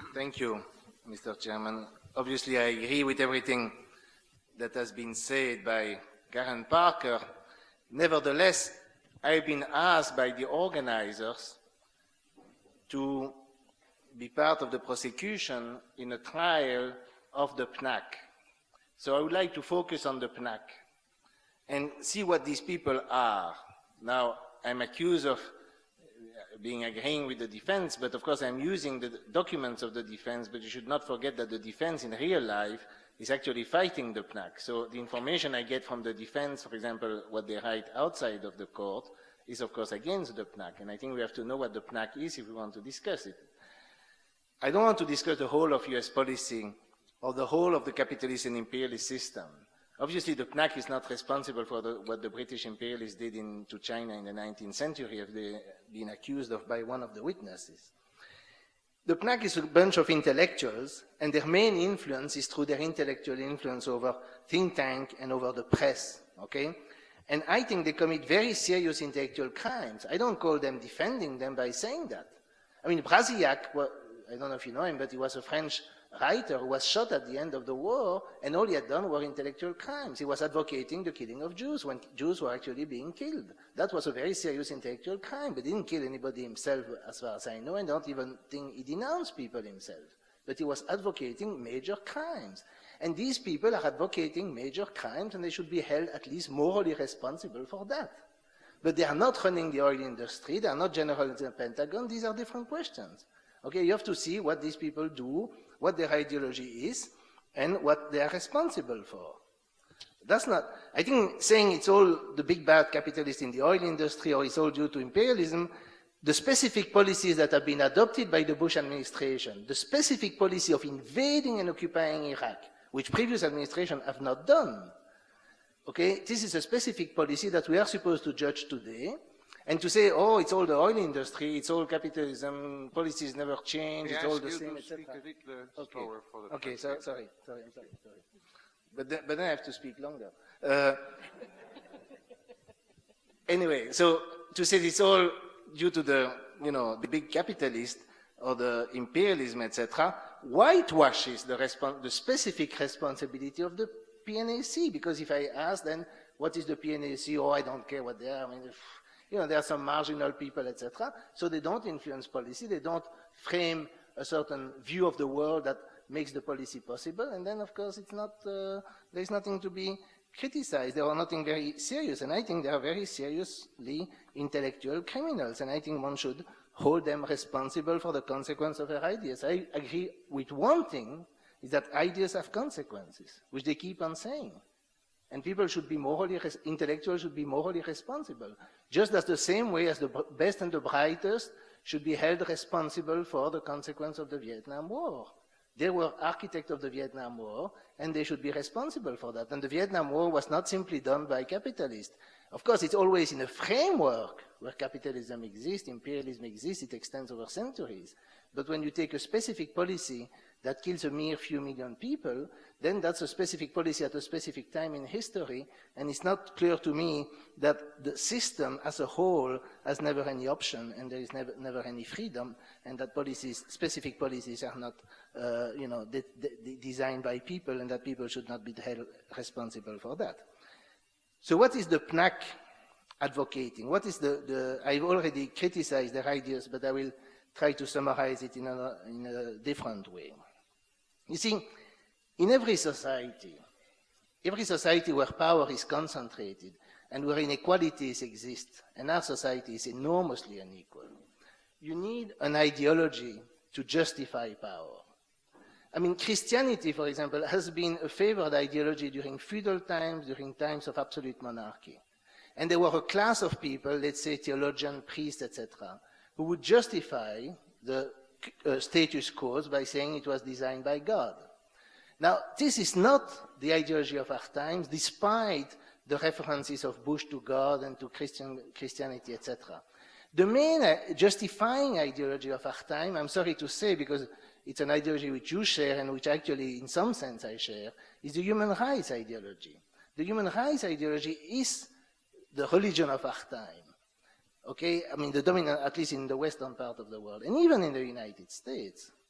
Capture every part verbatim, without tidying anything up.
Thank you, Mister Chairman. Obviously, I agree with everything that has been said by Karen Parker. Nevertheless, I've been asked by the organizers to be part of the prosecution in a trial of the P N A C. So I would like to focus on the P N A C and see what these people are. Now, I'm accused of being agreeing with the defense, but of course I'm using the documents of the defense, but you should not forget that the defense in real life is actually fighting the P N A C. So the information I get from the defense, for example, what they write outside of the court, is of course against the P N A C, and I think we have to know what the P N A C is if we want to discuss it. I don't want to discuss the whole of U S policy or the whole of the capitalist and imperialist system. Obviously, the P N A C is not responsible for the, what the British imperialists did in, to China in the nineteenth century, as they've been accused of by one of the witnesses. The P N A C is a bunch of intellectuals, and their main influence is through their intellectual influence over think tank and over the press, okay? And I think they commit very serious intellectual crimes. I don't call them defending them by saying that. I mean, Brasillac, well, I don't know if you know him, but he was a French writer who was shot at the end of the war, and all he had done were intellectual crimes. He was advocating the killing of Jews when Jews were actually being killed. That was a very serious intellectual crime, but he didn't kill anybody himself, as far as I know, and I don't even think he denounced people himself. But he was advocating major crimes. And these people are advocating major crimes, and they should be held at least morally responsible for that. But they are not running the oil industry, they are not generals in the Pentagon, these are different questions. Okay, you have to see what these people do, what their ideology is, and what they are responsible for. That's not, I think saying it's all the big bad capitalists in the oil industry or it's all due to imperialism, the specific policies that have been adopted by the Bush administration, the specific policy of invading and occupying Iraq, which previous administrations have not done, okay, this is a specific policy that we are supposed to judge today. And to say, oh, it's all the oil industry, it's all capitalism, policies never change, May it's I all ask the you same, to et cetera. speak a little Okay, slower for the okay so, translation. sorry, sorry, sorry, sorry. But then, but then I have to speak longer. Uh, anyway, so to say it's all due to the, you know, the big capitalist or the imperialism, et cetera, whitewashes the, respons the specific responsibility of the P N A C. Because if I ask then, what is the P N A C? Oh, I don't care what they are. I mean, if, you know, there are some marginal people, et cetera. So they don't influence policy. They don't frame a certain view of the world that makes the policy possible. And then, of course, it's not, uh, there's nothing to be criticized. They are nothing very serious. And I think they are very seriously intellectual criminals. And I think one should hold them responsible for the consequence of their ideas. I agree with one thing, is that ideas have consequences, which they keep on saying. And people should be morally, intellectuals should be morally responsible. Just as the same way as the best and the brightest should be held responsible for the consequence of the Vietnam War. They were architects of the Vietnam War, and they should be responsible for that. And the Vietnam War was not simply done by capitalists. Of course, it's always in a framework where capitalism exists, imperialism exists, it extends over centuries. But when you take a specific policy that kills a mere few million people, then that's a specific policy at a specific time in history, and it's not clear to me that the system as a whole has never any option, and there is never, never any freedom, and that policies, specific policies are not, uh, you know, de de designed by people, and that people should not be held responsible for that. So what is the P N A C advocating? What is the, the I've already criticized their ideas, but I will try to summarize it in a, in a different way. You see, in every society, every society where power is concentrated and where inequalities exist, and our society is enormously unequal, you need an ideology to justify power. I mean, Christianity, for example, has been a favored ideology during feudal times, during times of absolute monarchy. And there were a class of people, let's say theologians, priests, et cetera, who would justify the uh, status quo by saying it was designed by God. Now, this is not the ideology of our times, despite the references of Bush to God and to Christian, Christianity, et cetera. The main uh, justifying ideology of our time, I'm sorry to say, because it's an ideology which you share and which actually, in some sense, I share, is the human rights ideology. The human rights ideology is the religion of our time. Okay, I mean, the dominant, at least in the western part of the world, and even in the United States.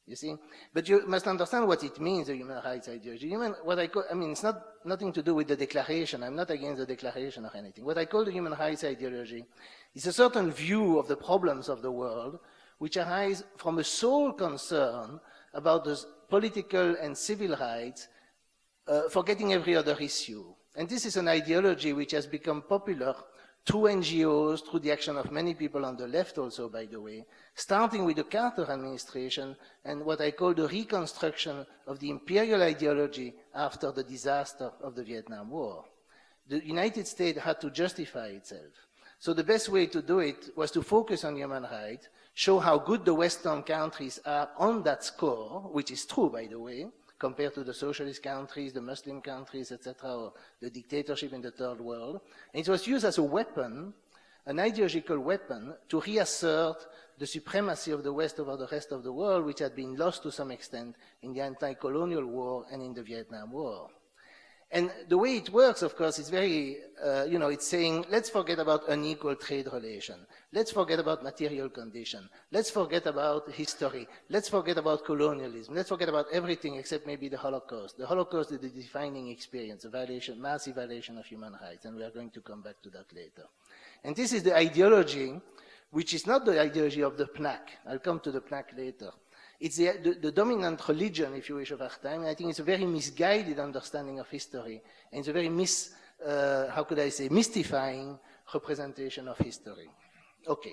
you see? But you must understand what it means, a human rights ideology. Human, what I, call, I mean, it's not nothing to do with the declaration. I'm not against the declaration or anything. What I call the human rights ideology is a certain view of the problems of the world which arise from a sole concern about the political and civil rights, uh, forgetting every other issue. And this is an ideology which has become popular through N G Os, through the action of many people on the left also, by the way, starting with the Carter administration and what I call the reconstruction of the imperial ideology after the disaster of the Vietnam War. The United States had to justify itself. So the best way to do it was to focus on human rights, show how good the Western countries are on that score, which is true, by the way, compared to the socialist countries, the Muslim countries, et cetera, or the dictatorship in the third world. And it was used as a weapon, an ideological weapon, to reassert the supremacy of the West over the rest of the world, which had been lost to some extent in the anti-colonial war and in the Vietnam War. And the way it works, of course, is very, uh, you know, it's saying, let's forget about unequal trade relation. Let's forget about material condition. Let's forget about history. Let's forget about colonialism. Let's forget about everything except maybe the Holocaust. The Holocaust is the defining experience, a violation, massive violation of human rights, and we are going to come back to that later. And this is the ideology, which is not the ideology of the P N A C. I'll come to the P N A C later. It's the, the, the dominant religion, if you wish, of our time. And I think it's a very misguided understanding of history. And it's a very mis, uh, how could I say, mystifying representation of history. Okay.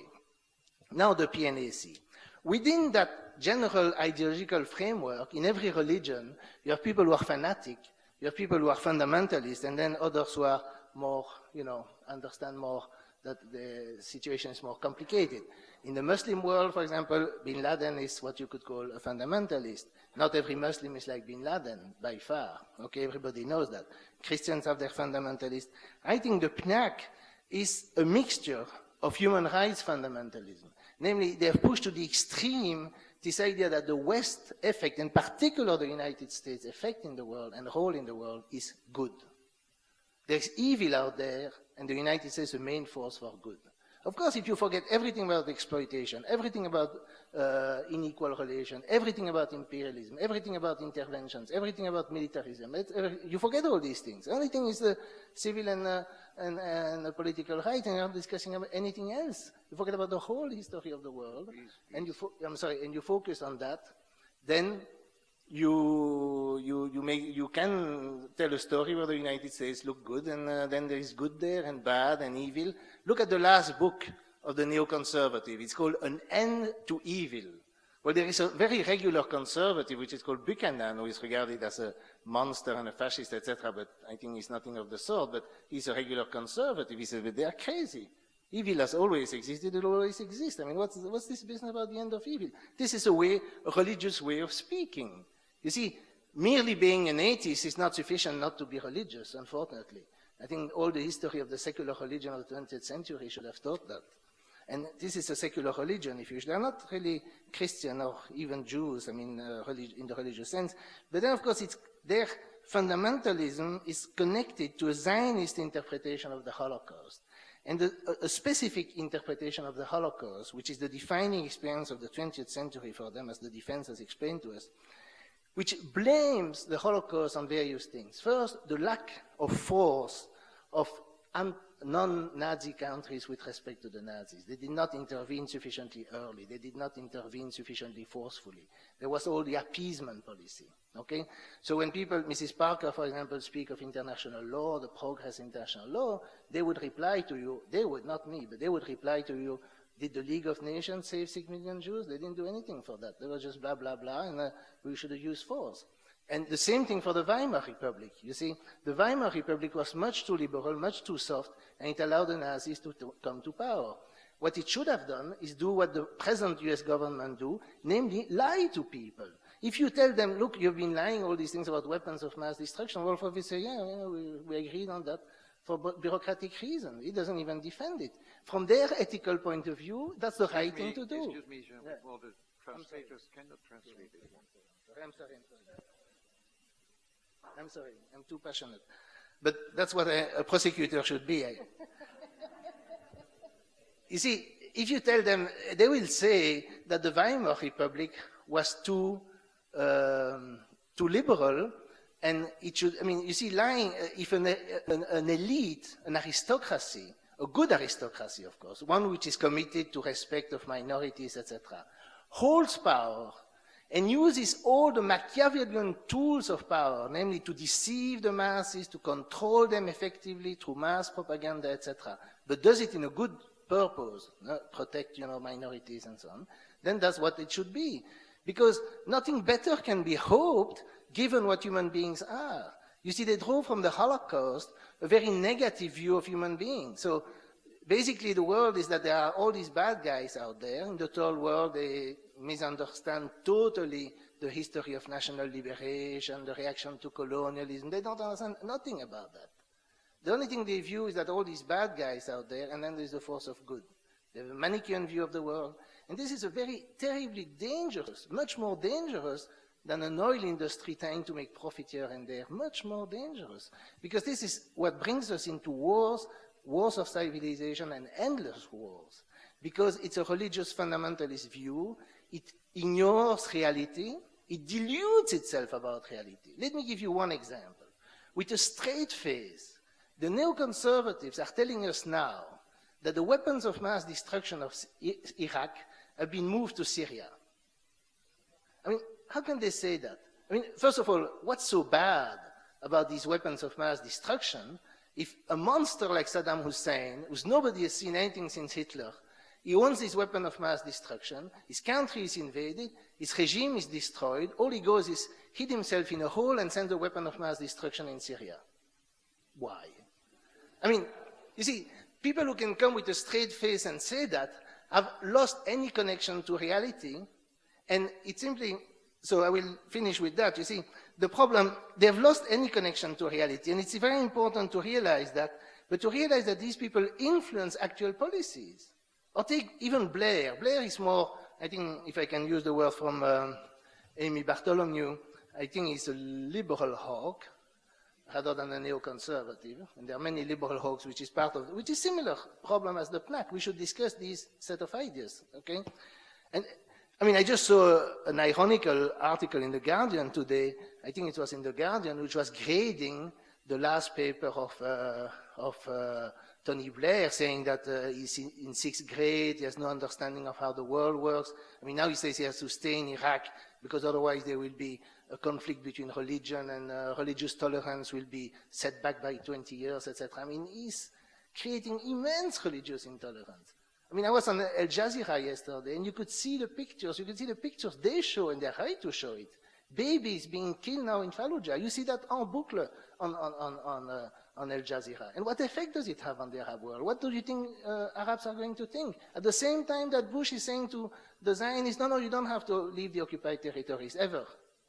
Now the P N A C. Within that general ideological framework, in every religion, you have people who are fanatic, you have people who are fundamentalists, and then others who are more, you know, understand more that the situation is more complicated. In the Muslim world, for example, Bin Laden is what you could call a fundamentalist. Not every Muslim is like Bin Laden, by far. Okay, everybody knows that. Christians have their fundamentalists. I think the P N A C is a mixture of human rights fundamentalism. Namely, they have pushed to the extreme this idea that the West effect, in particular the United States effect in the world and role in the world, is good. There's evil out there, and the United States is the main force for good. Of course, if you forget everything about exploitation, everything about uh, unequal relation, everything about imperialism, everything about interventions, everything about militarism, every, you forget all these things. The only thing is the civil and, uh, and, and the political right, and you're not discussing about anything else. You forget about the whole history of the world, please, please. and you fo I'm sorry, and you focus on that, then you you you make you can tell a story where the United States look good, and uh, then there is good there and bad and evil. Look at the last book of the neoconservative. It's called An End to Evil. Well, there is a very regular conservative which is called Buchanan, who is regarded as a monster and a fascist, et cetera. But I think he's nothing of the sort. But he's a regular conservative. He says, but they are crazy. Evil has always existed, it will always exist. I mean, what's, what's this business about the end of evil? This is a way, a religious way of speaking. You see, merely being an atheist is not sufficient not to be religious, unfortunately. I think all the history of the secular religion of the twentieth century should have taught that. And this is a secular religion, if you wish. They're not really Christian or even Jews, I mean, uh, in the religious sense. But then, of course, it's, their fundamentalism is connected to a Zionist interpretation of the Holocaust. And a, a specific interpretation of the Holocaust, which is the defining experience of the twentieth century for them, as the defense has explained to us, which blames the Holocaust on various things. First, the lack of force of non-Nazi countries with respect to the Nazis. They did not intervene sufficiently early. They did not intervene sufficiently forcefully. There was all the appeasement policy, okay? So when people, Missus Parker, for example, speak of international law, the progress in international law, they would reply to you, they would, not me, but they would reply to you, did the League of Nations save six million Jews? They didn't do anything for that. They were just blah, blah, blah, and uh, we should have used force. And the same thing for the Weimar Republic. You see, the Weimar Republic was much too liberal, much too soft, and it allowed the Nazis to, to come to power. What it should have done is do what the present U S government do, namely lie to people. If you tell them, look, you've been lying all these things about weapons of mass destruction, Wolf will say, yeah, yeah we, we agreed on that for bureaucratic reasons. He doesn't even defend it. From their ethical point of view, that's the excuse right me, thing to do. Excuse me, Jean, yeah. Well, the translators cannot translate it. I'm sorry, I'm sorry. I'm sorry, I'm too passionate. But that's what a, a prosecutor should be. You see, if you tell them, they will say that the Weimar Republic was too, um, too liberal, and it should, I mean, you see, lying, uh, if an, an, an elite, an aristocracy, a good aristocracy, of course, one which is committed to respect of minorities, et cetera, holds power and uses all the Machiavellian tools of power, namely to deceive the masses, to control them effectively through mass propaganda, et cetera, but does it in a good purpose, no? Protect, you know, minorities and so on, then that's what it should be. Because nothing better can be hoped given what human beings are. You see, they draw from the Holocaust a very negative view of human beings. So basically the world is that there are all these bad guys out there. In the third world, they misunderstand totally the history of national liberation, the reaction to colonialism. They don't understand nothing about that. The only thing they view is that all these bad guys out there, and then there's the force of good. They have a Manichaean view of the world. And this is a very terribly dangerous, much more dangerous than an oil industry trying to make profit here and there, much more dangerous. Because this is what brings us into wars, wars of civilization and endless wars. Because it's a religious fundamentalist view, it ignores reality, it dilutes itself about reality. Let me give you one example. With a straight face, the neoconservatives are telling us now that the weapons of mass destruction of Iraq have been moved to Syria. I mean, how can they say that? I mean, first of all, what's so bad about these weapons of mass destruction if a monster like Saddam Hussein, whose nobody has seen anything since Hitler, he owns this weapon of mass destruction, his country is invaded, his regime is destroyed, all he goes is hid himself in a hole and send a weapon of mass destruction in Syria. Why? I mean, you see, people who can come with a straight face and say that have lost any connection to reality, and it simply, so I will finish with that. You see, the problem, they've lost any connection to reality, and it's very important to realize that, but to realize that these people influence actual policies. Or take even Blair. Blair is more, I think, if I can use the word from um, Amy Bartholomew, I think he's a liberal hawk, rather than a neoconservative. And there are many liberal hawks, which is part of, which is similar problem as the P N A C. We should discuss these set of ideas, okay? And I mean, I just saw an ironical article in The Guardian today, I think it was in The Guardian, which was grading the last paper of, uh, of uh, Tony Blair, saying that uh, he's in, in sixth grade, he has no understanding of how the world works. I mean, now he says he has to stay in Iraq because otherwise there will be a conflict between religion and uh, religious tolerance will be set back by twenty years, et cetera. I mean, he's creating immense religious intolerance. I mean, I was on Al Jazeera yesterday, and you could see the pictures. You could see the pictures they show, and they're right to show it. Babies being killed now in Fallujah. You see that en boucle on, on, on, on, uh, on Al Jazeera. And what effect does it have on the Arab world? What do you think uh, Arabs are going to think? At the same time that Bush is saying to the Zionists, no, no, you don't have to leave the occupied territories, ever.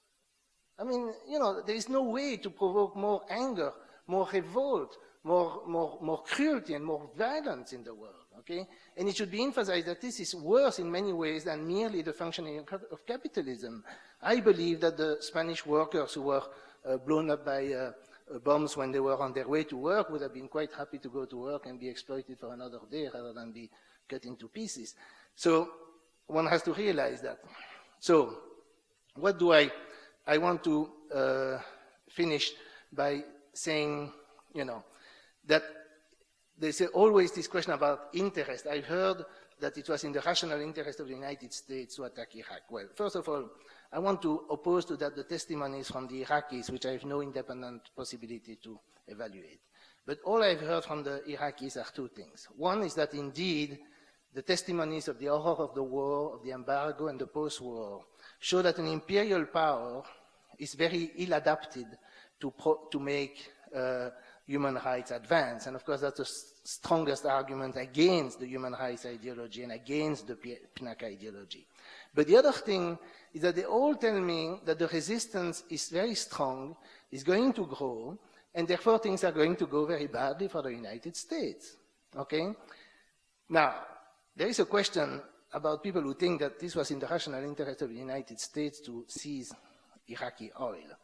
I mean, you know, there is no way to provoke more anger, more revolt, more, more, more cruelty and more violence in the world, okay? And it should be emphasized that this is worse in many ways than merely the functioning of capitalism. I believe that the Spanish workers who were uh, blown up by uh, bombs when they were on their way to work would have been quite happy to go to work and be exploited for another day rather than be cut into pieces. So one has to realize that. So what do I... I want to uh, finish by saying, you know, that there's always this question about interest. I've heard that it was in the rational interest of the United States to attack Iraq. Well, first of all, I want to oppose to that the testimonies from the Iraqis, which I have no independent possibility to evaluate. But all I've heard from the Iraqis are two things. One is that indeed, the testimonies of the horror of the war, of the embargo, and the post-war show that an imperial power is very ill-adapted to, pro to make uh, human rights advance. And of course, that's the strongest argument against the human rights ideology and against the P N A C ideology. But the other thing is that they all tell me that the resistance is very strong, is going to grow, and therefore things are going to go very badly for the United States, okay? Now, there is a question about people who think that this was in the rational interest of the United States to seize Iraqi oil.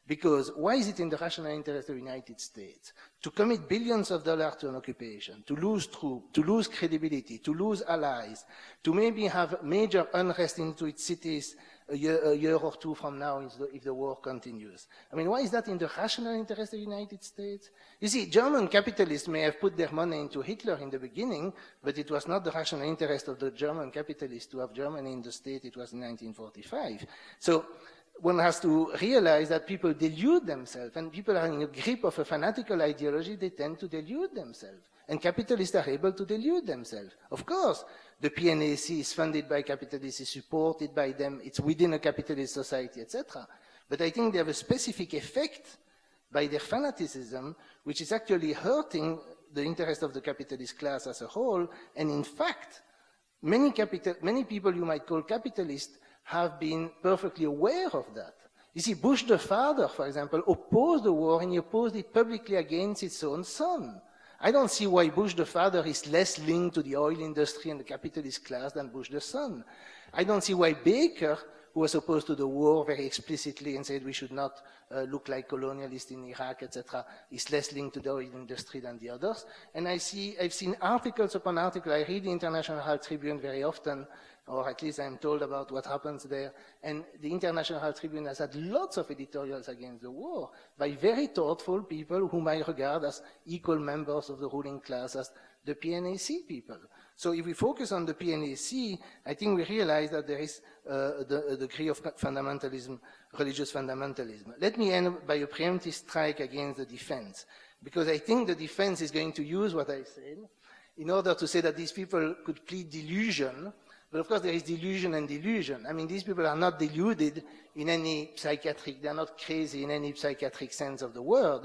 Because why is it in the rational interest of the United States to commit billions of dollars to an occupation, to lose troops, to lose credibility, to lose allies, to maybe have major unrest into its cities a year, a year or two from now if the, if the war continues? I mean, why is that in the rational interest of the United States? You see, German capitalists may have put their money into Hitler in the beginning, but it was not the rational interest of the German capitalists to have Germany in the state it was in nineteen forty-five. So one has to realize that people delude themselves, and people are in the grip of a fanatical ideology, they tend to delude themselves. And capitalists are able to delude themselves. Of course, the P N A C is funded by capitalists, is supported by them, it's within a capitalist society, et cetera. But I think they have a specific effect by their fanaticism, which is actually hurting the interest of the capitalist class as a whole. And in fact, many, capital, many people you might call capitalists have been perfectly aware of that. You see, Bush the father, for example, opposed the war, and he opposed it publicly against his own son. I don't see why Bush the father is less linked to the oil industry and the capitalist class than Bush the son. I don't see why Baker, who was opposed to the war very explicitly and said we should not uh, look like colonialists in Iraq, et cetera, is less linked to the oil industry than the others. And I see, I've seen articles upon articles. I read the International Herald Tribune very often, or at least I'm told about what happens there. And the International Herald Tribune has had lots of editorials against the war by very thoughtful people whom I regard as equal members of the ruling class as the P N A C people. So if we focus on the P N A C, I think we realize that there is uh, the, a degree of fundamentalism, religious fundamentalism. Let me end by a preemptive strike against the defense, because I think the defense is going to use what I said in order to say that these people could plead delusion. But of course there is delusion and delusion. I mean, these people are not deluded in any psychiatric, they're not crazy in any psychiatric sense of the word.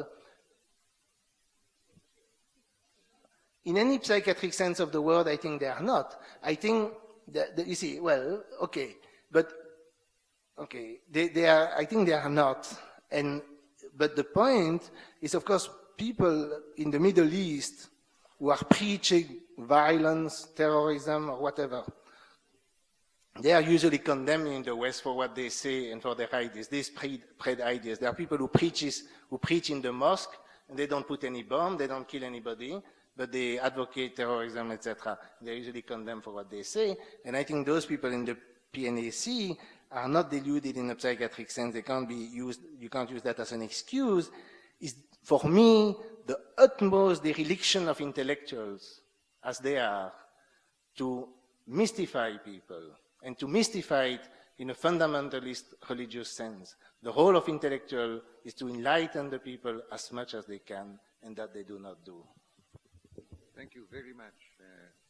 In any psychiatric sense of the word, I think they are not. I think that, that you see, well, okay, but, okay, they, they are, I think they are not. And, but the point is, of course, people in the Middle East who are preaching violence, terrorism, or whatever, they are usually condemning the West for what they say and for their ideas. They spread, spread ideas. There are people who, preaches, who preach in the mosque, and they don't put any bomb, they don't kill anybody, but they advocate terrorism, et cetera. They're usually condemned for what they say, and I think those people in the P N A C are not deluded in a psychiatric sense. They can't be used, you can't use that as an excuse. It's, for me, the utmost dereliction of intellectuals, as they are, to mystify people, and to mystify it in a fundamentalist religious sense. The role of intellectual is to enlighten the people as much as they can, and that they do not do. Thank you very much. Uh,